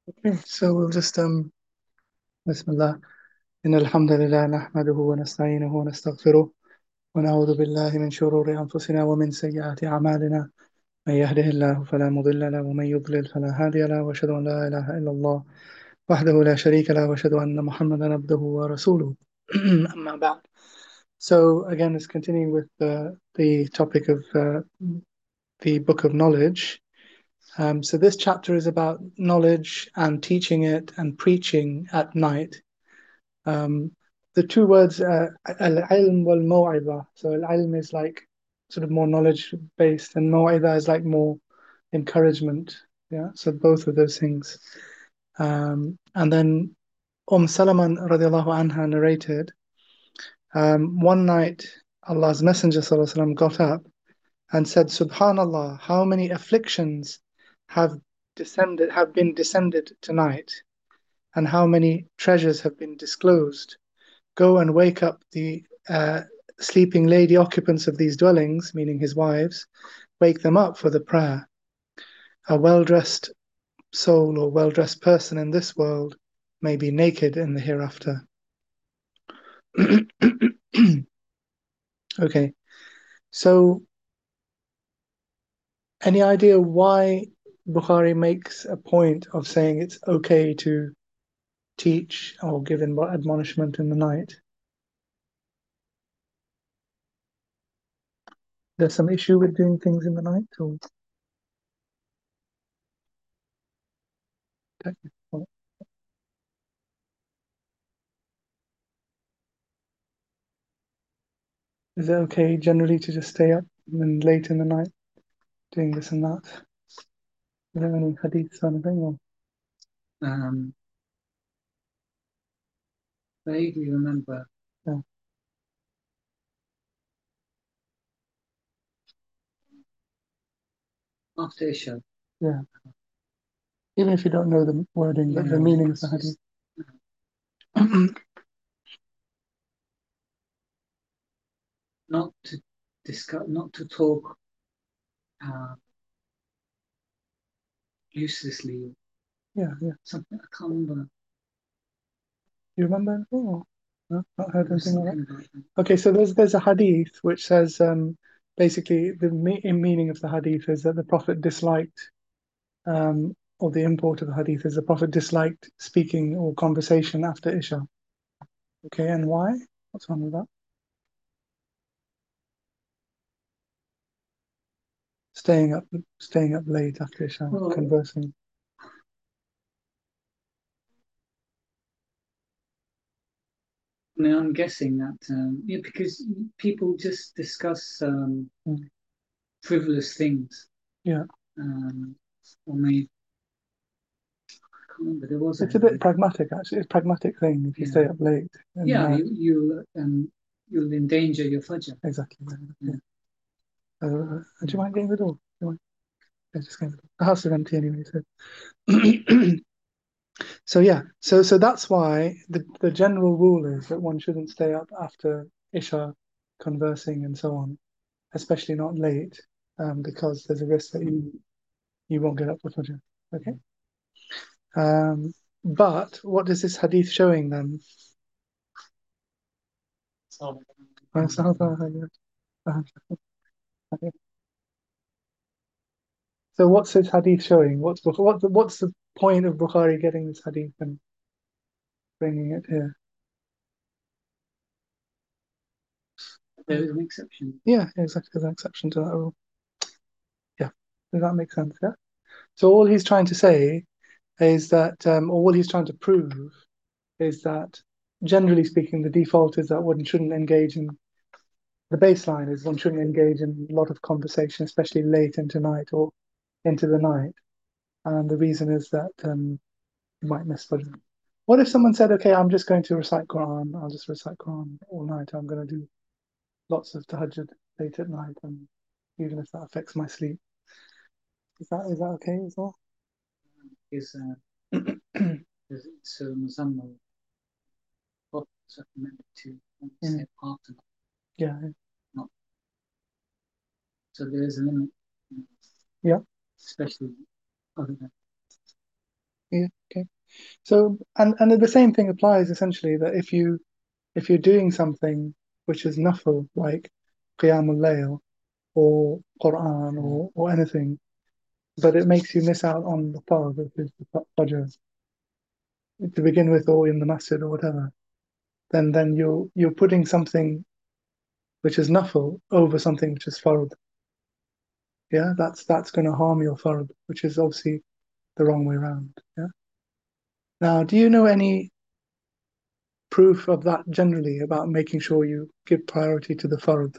Okay, so we'll just Bismillah. إن الحمد لله نحمده ونستعينه ونستغفره ونعوذ بالله من شرور أنفسنا ومن سيئات أعمالنا من يهده الله فلا مضل له ومن يضلل فلا هادي له وأشهد أن لا إله إلا الله وحده لا شريك له وأشهد أن محمدا عبده ورسوله أما بعد. So again, it's continuing with the topic of the Book of Knowledge. So this chapter is about knowledge and teaching it and preaching at night. Um, the two words, al-ilm wal-maw'idha. So al-ilm is like sort of more knowledge based, and maw'idha is like more encouragement. Yeah, so both of those things. And then Salama radiallahu anha narrated, one night Allah's Messenger sallallahu alaihi wasallam got up and said, Subhanallah, how many afflictions have have been descended tonight, and how many treasures have been disclosed. Go and wake up the sleeping lady occupants of these dwellings, meaning his wives, wake them up for the prayer. A well-dressed soul or well-dressed person in this world may be naked in the hereafter. Okay, so any idea why Bukhari makes a point of saying it's okay to teach or give admonishment in the night? There's some issue with doing things in the night, or technical? Is it okay generally to just stay up and late in the night doing this and that? Is there any hadiths or anything? Or? Um, vaguely remember Yeah, after Isha, yeah. Even if you don't know the wording, but the yeah, meaning of it's the hadith. just uh, not to discuss, not to talk uh, uselessly. Yeah, yeah. Something I can't remember. You remember anything? Or no? Not heard There was anything like that? something about that. Okay, so there's a hadith which says basically the meaning of the hadith is that the Prophet disliked, or the import of the hadith is the Prophet disliked speaking or conversation after Isha. Okay, and why? What's wrong with that? Staying up, staying up late after Isha, Well, conversing. I mean, I'm guessing that yeah, because people just discuss Mm. frivolous things. Yeah, Um, or maybe I can't remember. There was a it's a bit hadith. pragmatic actually. It's a pragmatic thing if you Yeah, stay up late in the yeah. night. You'll endanger your fajr. Exactly. Yeah. Yeah, Do you yeah. mind getting the door? Do you mind? Yeah, just getting the door. The house is empty anyway, so. So yeah, so that's why the general rule is that one shouldn't stay up after Isha conversing and so on, especially not late, because there's a risk that you won't get up for Fajr. Okay. But what is this hadith showing then? So what's this hadith showing? What's the point of Bukhari getting this hadith and bringing it here? There is an exception. Yeah, exactly. There's an exception to that rule. Yeah, does that make sense? Yeah. So all he's trying to say is that, or what he's trying to prove is that, generally speaking, the default is that one shouldn't engage in, the baseline is one shouldn't engage in a lot of conversation, especially late into night or into the night. And the reason is that you might miss Fajr. What if someone said, okay, I'm just going to recite Quran, I'll just recite Quran all night, I'm going to do lots of tahajjud late at night, and even if that affects my sleep, is that okay as well? Is it's Musammal was recommended to Mm, say after, yeah, not so there is a limit, yeah. especially other than Yeah. Okay. So, and the same thing applies essentially that if you're doing something which is nafil, like Qiyamul Layl or Quran or anything, but it makes you miss out on the fard, which is the Fajr, to begin with, or in the masjid or whatever, then you're putting something which is nafil over something which is fard. Yeah, that's going to harm your fard, which is obviously the wrong way around. Yeah. Now, do you know any proof of that generally about making sure you give priority to the fard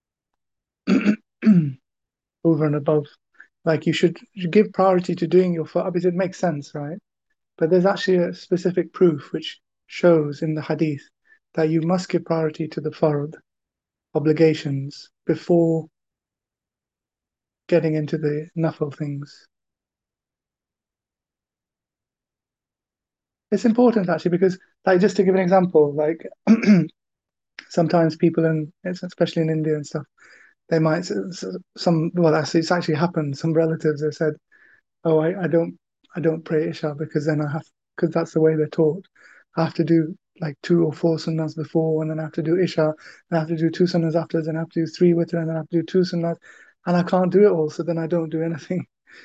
over and above? Like you should give priority to doing your fard because it makes sense, right? But there's actually a specific proof which shows in the hadith that you must give priority to the fard obligations before getting into the nafil things. It's important actually because, like, just to give an example, like sometimes people in, especially in India and stuff, they might some well, actually, it's actually happened. Some relatives have said, "Oh, I don't pray Isha because then I have because that's the way they're taught. I have to do like two or four sunnahs before, and then I have to do Isha, and I have to do two sunnahs afterwards, and I have to do three witr, and then I have to do two sunnahs, and I can't do it all, so then I don't do anything."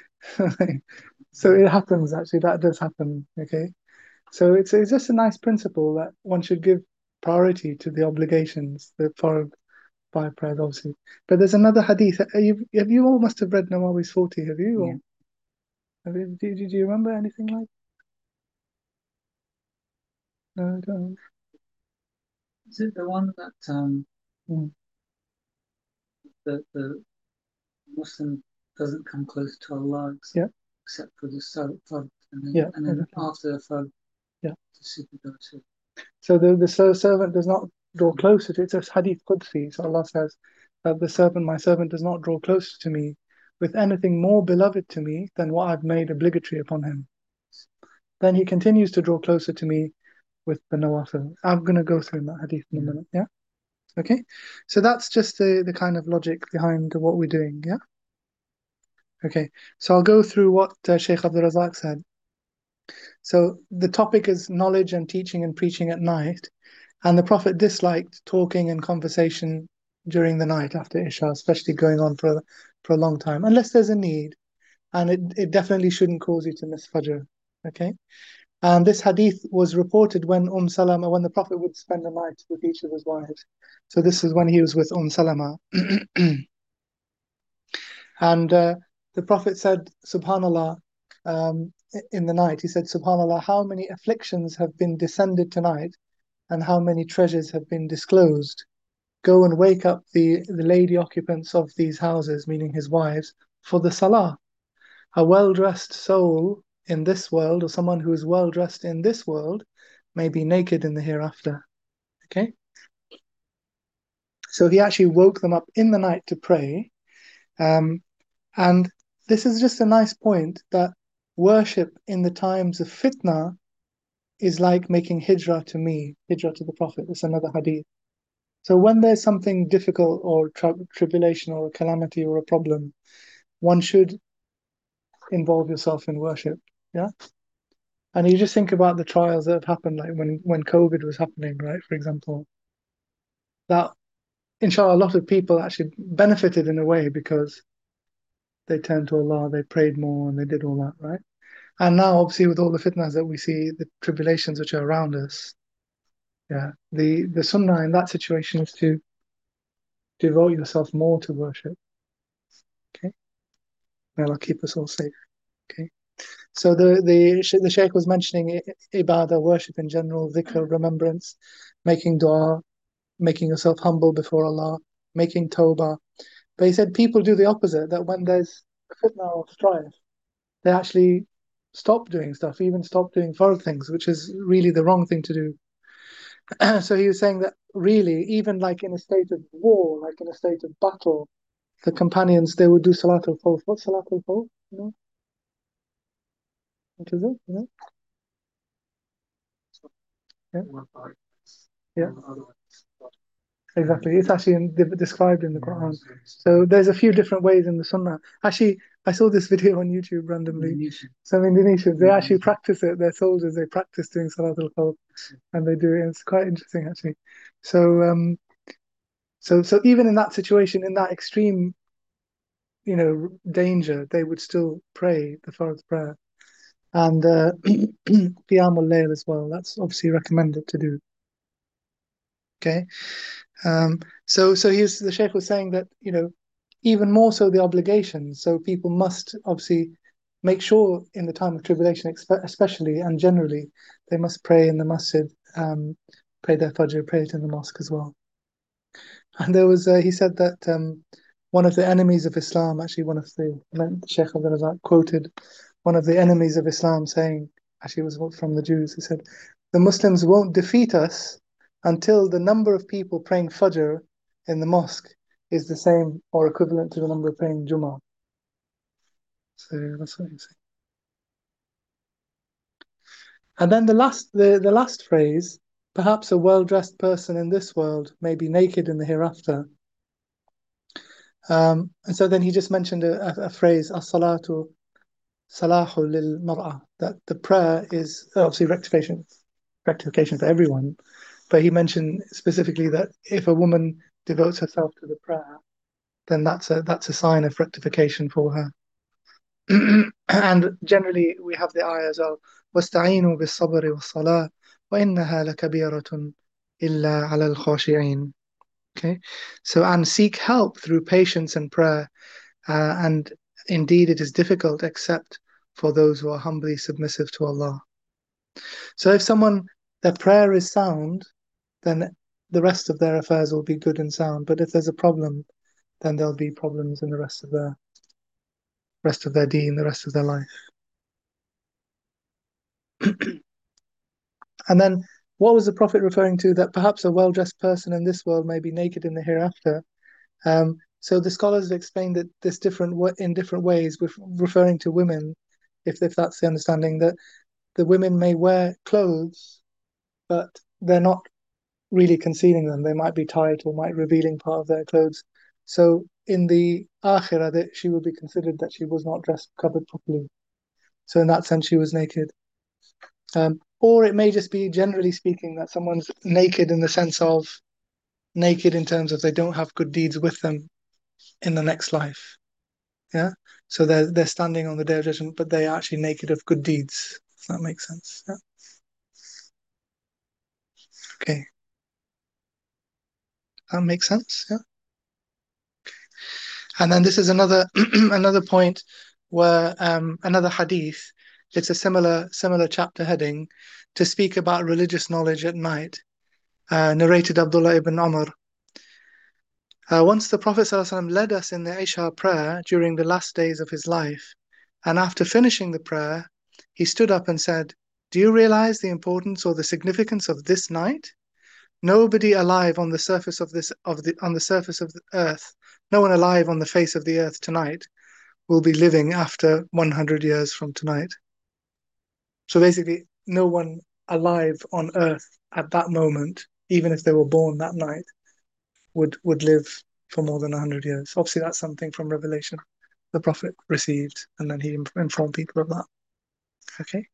So it happens actually. That does happen. Okay, so it's just a nice principle that one should give priority to the obligations, the followed by prayers, obviously. But there's another hadith. Have you all must have read Nawawi's 40, have you? Yeah. Or do you remember anything like? No, I don't. Is it the one that Mm. the Muslim doesn't come close to Allah Yeah, except for the Fard, yeah, and then exactly. after the Fard, Yeah. the superlative. So the servant does not draw closer to it's a hadith Qudsi. So Allah says that my servant does not draw closer to me with anything more beloved to me than what I've made obligatory upon him. Then he continues to draw closer to me with the nawafil. I'm going to go through that hadith in a minute. Yeah. Okay. So that's just the kind of logic behind what we're doing. Yeah. Okay. So I'll go through what Sheikh Abdul Razak said. So the topic is knowledge and teaching and preaching at night. And the Prophet disliked talking and conversation during the night after Isha, especially going on for a long time, unless there's a need. And it definitely shouldn't cause you to miss Fajr. Okay. And this hadith was reported when Salama, when the Prophet would spend the night with each of his wives. So this is when he was with Salama. And the Prophet said, Subhanallah, in the night, he said, Subhanallah, how many afflictions have been descended tonight and how many treasures have been disclosed. Go and wake up the lady occupants of these houses, meaning his wives, for the salah. A well dressed soul in this world, or someone who is well dressed in this world, may be naked in the hereafter. Okay? So he actually woke them up in the night to pray. Um, and this is just a nice point that worship in the times of fitna is like making hijrah to me, hijrah to the Prophet. It's another hadith. So when there's something difficult or tribulation or a calamity or a problem, one should involve yourself in worship. Yeah. And you just think about the trials that have happened, like when COVID was happening, right? For example, that inshallah, a lot of people actually benefited in a way because they turned to Allah, they prayed more, and they did all that, right? And now, obviously, with all the fitnas that we see, the tribulations which are around us, yeah, the sunnah in that situation is to devote yourself more to worship. Okay, may Allah keep us all safe. Okay, so the Shaykh was mentioning ibadah, worship in general, dhikr, remembrance, making dua, making yourself humble before Allah, making tawbah. But he said people do the opposite, that when there's fitna or strife, they actually stop doing stuff, even stop doing fard things, which is really the wrong thing to do. So he was saying that really, even like in a state of war, like in a state of battle, the companions they would do Salatul Khawf. What's Salatul Khawf? You know, what is it? You know? Yeah, yeah, exactly. It's actually described in the Quran. So there's a few different ways in the Sunnah. Actually, I saw this video on YouTube randomly. Indonesian. Some Indonesians, they actually practice it. They're soldiers. They practice doing Salatul Khawf, and they do it. And it's quite interesting, actually. So, so even in that situation, in that extreme, danger, they would still pray the Fard's prayer and Qiyamul Layl as well. That's obviously recommended to do. Okay. So the Sheikh was saying that, even more so the obligation. So people must obviously make sure in the time of tribulation, especially and generally, they must pray in the masjid, pray their Fajr, pray it in the mosque as well. And he said that one of the enemies of Islam, actually, Sheikh Abdul Razak quoted one of the enemies of Islam saying, actually, it was from the Jews. He said, the Muslims won't defeat us until the number of people praying Fajr in the mosque is the same or equivalent to the number praying Jummah. So that's what he's saying. And then the last phrase, perhaps a well-dressed person in this world may be naked in the hereafter. And so then he just mentioned a phrase, as-salatu salahu lil mar'ah, that the prayer is obviously rectification for everyone. But he mentioned specifically that if a woman devotes herself to the prayer, then that's a sign of rectification for her. And generally we have the ayah as well, وَاسْتَعِينُوا بِالصَّبْرِ وَالصَّلَاةِ وَإِنَّهَا لَكَبِيرَةٌ إِلَّا عَلَى الْخَاشِعِينَ. Okay, so and seek help through patience and prayer, and indeed it is difficult except for those who are humbly submissive to Allah. So if their prayer is sound, then the rest of their affairs will be good and sound. But if there's a problem, then there'll be problems in the rest of their deen, the rest of their life. And then what was the Prophet referring to? That perhaps a well-dressed person in this world may be naked in the hereafter. So the scholars have explained that this in different ways, with referring to women, if that's the understanding, that the women may wear clothes, but they're not really concealing them. They might be tight or might revealing part of their clothes. So in the akhirah, that she would be considered that she was not covered properly. So in that sense, she was naked. Or it may just be, generally speaking, that someone's naked in the sense of naked in terms of they don't have good deeds with them in the next life. Yeah. So they're standing on the day of judgment, but they are actually naked of good deeds. Does that make sense? Yeah. Okay. That makes sense. Yeah. And then this is another another point where another hadith. It's a similar chapter heading to speak about religious knowledge at night. Narrated Abdullah ibn Umar. Once the Prophet ﷺ led us in the Isha prayer during the last days of his life, and after finishing the prayer, he stood up and said, "Do you realize the importance or the significance of this night? Nobody alive on the surface of on the surface of the earth, no one alive on the face of the earth tonight will be living after 100 years from tonight." So basically, no one alive on earth at that moment, even if they were born that night, would live for more than 100 years. Obviously, that's something from Revelation the Prophet received, and then he informed people of that. Okay.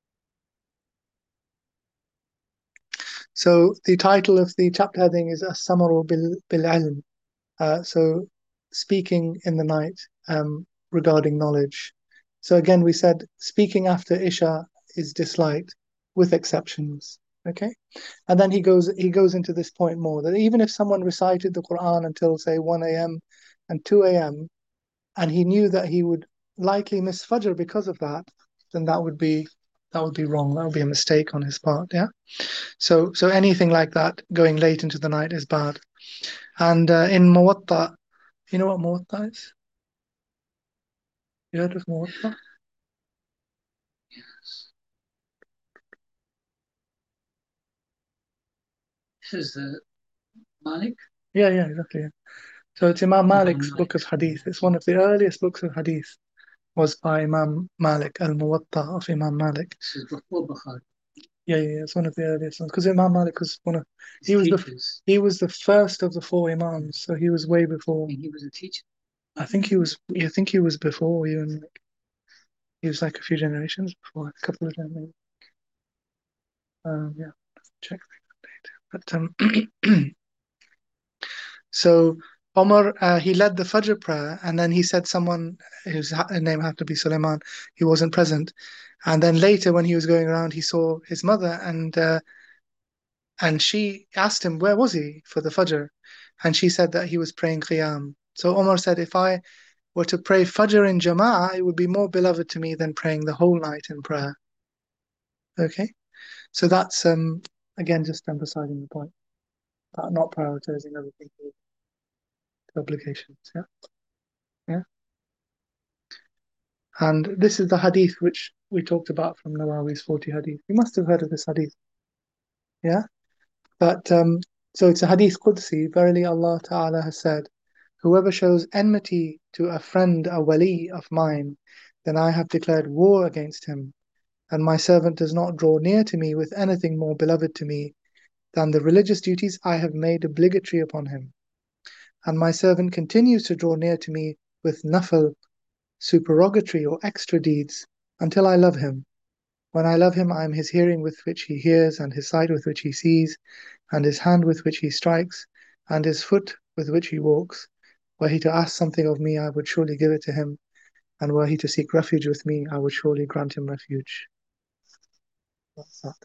So the title of the chapter heading is As-Samaru bil-Ilm. So speaking in the night regarding knowledge. So again, we said speaking after Isha is disliked, with exceptions. Okay, and then he goes into this point more, that even if someone recited the Quran until say 1 a.m. and 2 a.m. and he knew that he would likely miss Fajr because of that, then that would be wrong. That would be a mistake on his part. Yeah. So anything like that going late into the night is bad. And in Muwatta, you know what Muwatta is? You heard of Muwatta? Yes. This is the Malik. Yeah, exactly. Yeah. So it's Imam Malik's Malik. book of Hadith. It's one of the earliest books of Hadith. Was by Imam Malik, Al-Muwatta of Imam Malik. This is before Bukhari. Yeah. It's one of the earliest ones because Imam Malik was he was the first of the four Imams, so he was way before. And he was a teacher. I think he was before you, and he was like a few generations before, a couple of generations. Yeah, check that date. But so Omar, he led the Fajr prayer, and then he said someone whose name happened to be Suleiman, he wasn't present. And then later, when he was going around, he saw his mother, and she asked him where was he for the Fajr, and she said that he was praying Qiyam. So Omar said, if I were to pray Fajr in Jama'ah, it would be more beloved to me than praying the whole night in prayer. Okay, so that's again just emphasizing the point about not prioritizing other people's obligations. Yeah, yeah. And this is the hadith which we talked about from Nawawi's 40 hadith. You must have heard of this hadith. Yeah, but so it's a hadith Qudsi. Verily, Allah Ta'ala has said, whoever shows enmity to a friend, a wali of mine, then I have declared war against him. And my servant does not draw near to me with anything more beloved to me than the religious duties I have made obligatory upon him. And my servant continues to draw near to me with nafal, supererogatory or extra deeds, until I love him. When I love him, I am his hearing with which he hears, and his sight with which he sees, and his hand with which he strikes, and his foot with which he walks. Were he to ask something of me, I would surely give it to him, and were he to seek refuge with me, I would surely grant him refuge. That's that.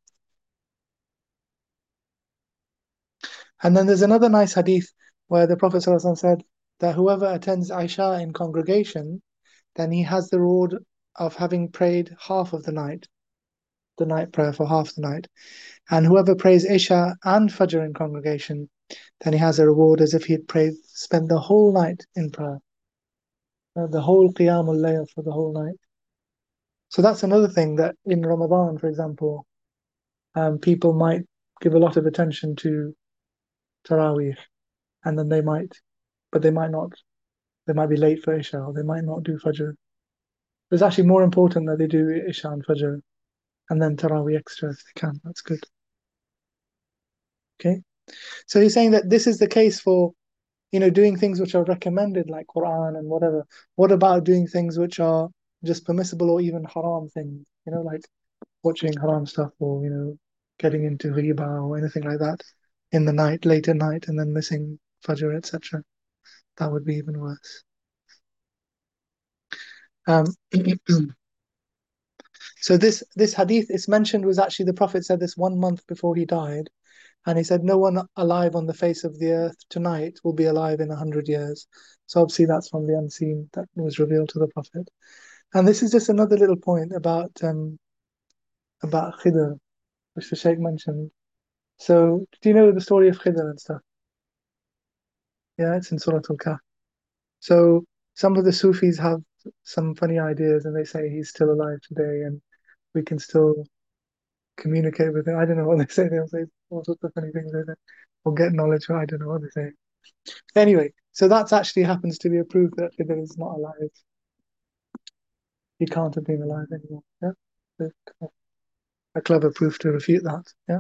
And then there's another nice hadith where the Prophet ﷺ said that whoever attends Isha in congregation, then he has the reward of having prayed half of the night prayer for half the night. And whoever prays Isha and Fajr in congregation, then he has a reward as if he had prayed, spent the whole night in prayer, the whole Qiyamul Layl for the whole night. So that's another thing that in Ramadan, for example, people might give a lot of attention to Taraweeh, and then but they might not. They might be late for Isha, or they might not do Fajr. It's actually more important that they do Isha and Fajr, and then Taraweeh extra if they can. That's good. Okay. So he's saying that this is the case for doing things which are recommended like Quran and whatever. What about doing things which are just permissible or even haram things? Like watching haram stuff or getting into riba or anything like that in the night, late at night, and then missing Fajr, etc. That would be even worse. Um, so this hadith is mentioned was actually the Prophet said this 1 month before he died, and he said no one alive on the face of the earth tonight will be alive in 100 years. So obviously that's from the unseen that was revealed to the Prophet. And this is just another little point about Khidr, which the Sheikh mentioned. So do you know the story of Khidr and stuff? Yeah, it's in Surah Al-Kahf. So some of the Sufis have some funny ideas, and they say he's still alive today, and we can still communicate with him. I don't know what they say. They'll say all sorts of funny things like that, or get knowledge. I don't know what they say. Anyway, so that's actually happens to be a proof that Khidr is not alive. He can't have been alive anymore. Yeah, a clever proof to refute that. Yeah.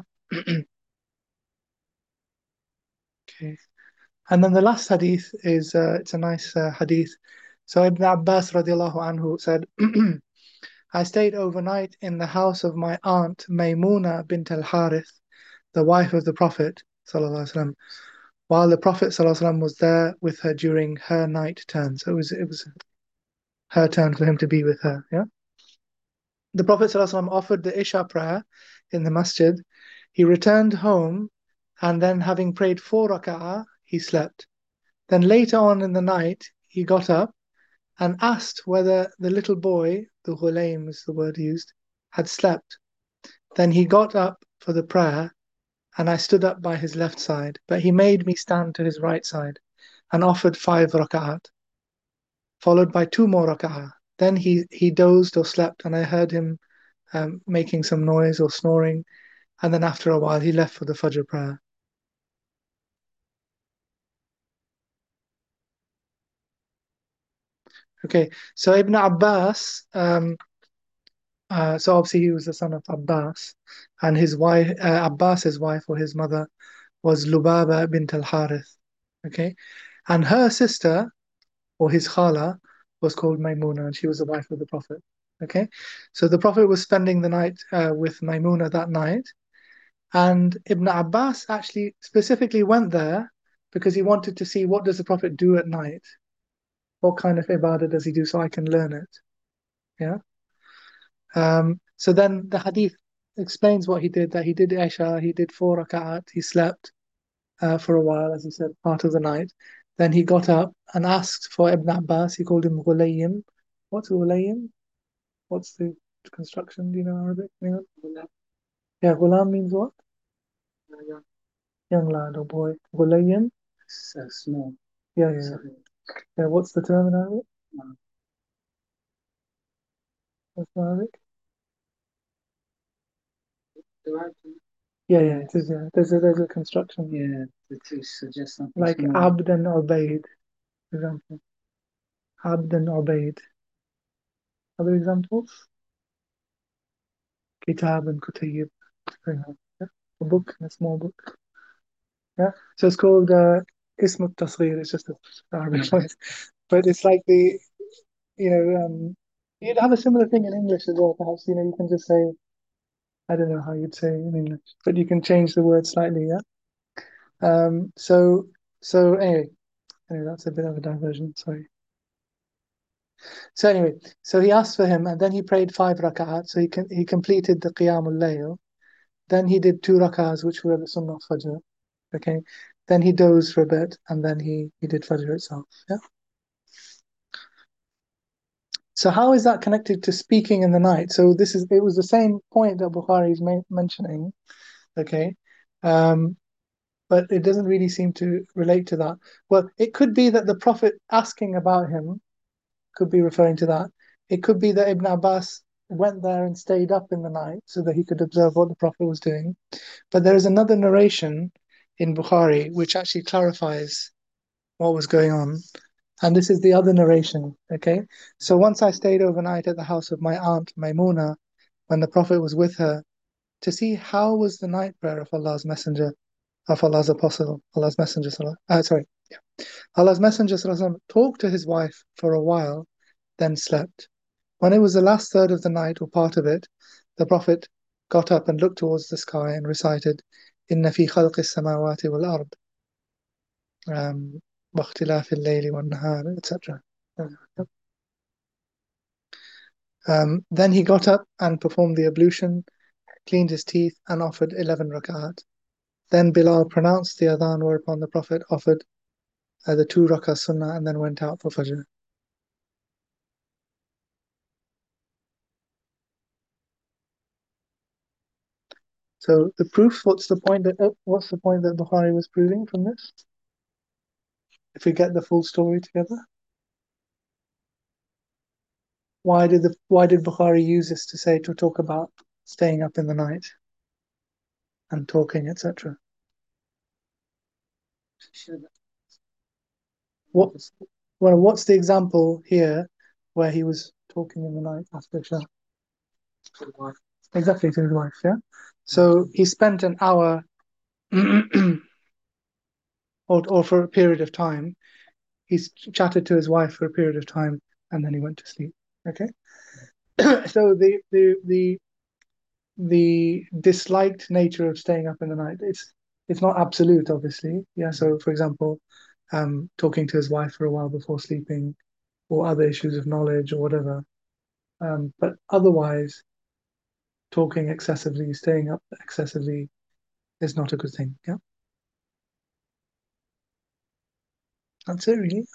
Okay. And then the last hadith is it's a nice hadith. So Ibn Abbas radiallahu anhu said, I stayed overnight in the house of my aunt Maymuna bint al-Harith, the wife of the Prophet sallallahu alaihi wasallam, while the Prophet sallallahu alaihi wasallam was there with her during her night turn. So it was her turn for him to be with her. Yeah. The Prophet sallallahu alaihi wasallam offered the Isha prayer in the masjid. He returned home, and then having prayed 4 rak'ah, he slept. Then later on in the night, he got up and asked whether the little boy, the Ghulaim is the word used, had slept. Then he got up for the prayer, and I stood up by his left side, but he made me stand to his right side and offered 5 rak'at, followed by 2 more rak'ah. Then he dozed or slept, and I heard him making some noise or snoring, and then after a while he left for the Fajr prayer. Okay, so Ibn Abbas, so obviously he was the son of Abbas, and his wife, Abbas's wife or his mother, was Lubaba bint al Harith. Okay, and her sister or his khala, was called Maimuna, and she was the wife of the Prophet. Okay, so the Prophet was spending the night with Maimuna that night, and Ibn Abbas actually specifically went there because he wanted to see what does the Prophet do at night, what kind of ibadah does he do, so I can learn it. Yeah. So then the hadith explains what he did, that he did Isha, he did 4 rak'at, he slept for a while, as he said, part of the night. Then he got up and asked for Ibn Abbas. He called him Ghulayim. What's Ghulayim? What's the construction? Do you know Arabic? Anyone? Yeah, Ghulam means what? Young lad or boy. Ghulayim? So small. Yeah, yeah. Yeah, what's the term in Arabic? What's in Arabic? Yeah, yeah, it is, yeah. There's a construction. Yeah, the two suggest something Like small. Abd and Ubaid, for example. Abd and Ubaid. Other examples? Kitab and Kutayib. Yeah. A book, a small book. Yeah. So it's called Ism al-Tasghir. It's just a Arabic voice. But it's like you'd have a similar thing in English as well, perhaps. You can just say, I don't know how you'd say it in English, but you can change the word slightly, yeah? Um, so, so anyway, that's a bit of a diversion, sorry. So anyway, so he asked for him, and then he prayed 5 rak'at. So he completed the Qiyamul Layl. Then he did 2 rak'ahs, which were the Sunnah of Fajr. Okay. Then he dozed for a bit, and then he did Fajr itself. Yeah. So how is that connected to speaking in the night? So it was the same point that Bukhari is mentioning. Okay. Um, but it doesn't really seem to relate to that. Well, it could be that the Prophet asking about him could be referring to that. It could be that Ibn Abbas went there and stayed up in the night so that he could observe what the Prophet was doing. But there is another narration in Bukhari which actually clarifies what was going on. And this is the other narration, okay? So once I stayed overnight at the house of my aunt Maimuna when the Prophet was with her to see how was the night prayer of Allah's Messenger, of Allah's Apostle, Allah's Messenger, Allah's Messenger talked to his wife for a while, then slept. When it was the last third of the night or part of it, the Prophet got up and looked towards the sky and recited, "Inna fi khalqis samawati wal ard, واختلاف الليل والنهار," etc. Then he got up and performed the ablution, cleaned his teeth, and offered 11 rak'at. Then Bilal pronounced the adhan, whereupon the Prophet offered the 2 rak'ah sunnah and then went out for Fajr. So the proof, what's the point that Bukhari was proving from this? If we get the full story together, why did Bukhari use this to talk about staying up in the night and talking, etc.? What what's the example here where he was talking in the night after Isha? Exactly, to his wife, yeah. So he spent an hour or for a period of time. He's chatted to his wife for a period of time, and then he went to sleep. Okay. So the disliked nature of staying up in the night, it's not absolute, obviously. Yeah. So for example, talking to his wife for a while before sleeping, or other issues of knowledge or whatever. But otherwise, talking excessively, staying up excessively is not a good thing. Yeah. That's it, really.